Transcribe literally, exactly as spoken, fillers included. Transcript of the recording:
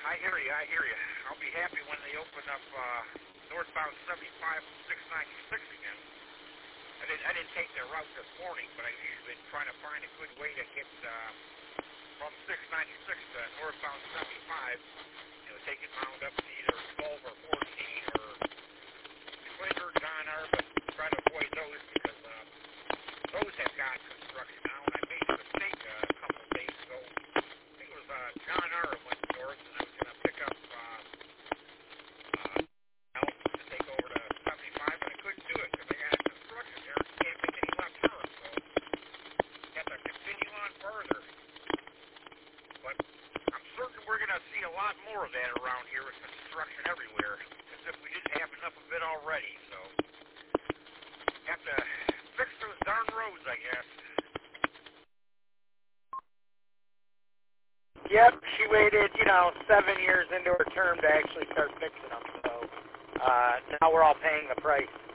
I hear you. I hear you. I'll be happy when they open up uh, northbound seventy-five and six ninety-six again. I didn't. I didn't take their route this morning, but I've usually been trying to find a good way to get uh, from six ninety-six to northbound seventy-five. You know, take it round up to either twelve or fourteen or Clinton or John R. But try to avoid those because uh, those have got construction now. And I made a mistake uh, a couple of days ago. I think it was uh, John R. that went north, and I was going to pick up uh, uh, help to take over to seventy-five, but I couldn't do it because I got construction there. Can't make any left turns, so have to continue on further. But I'm certain we're going to see a lot more of that around here with construction everywhere, as if we didn't have enough of it already. So have to fix those darn roads, I guess. Yep, she waited, you know, seven years into her term to actually start fixing them. So uh, now we're all paying the price.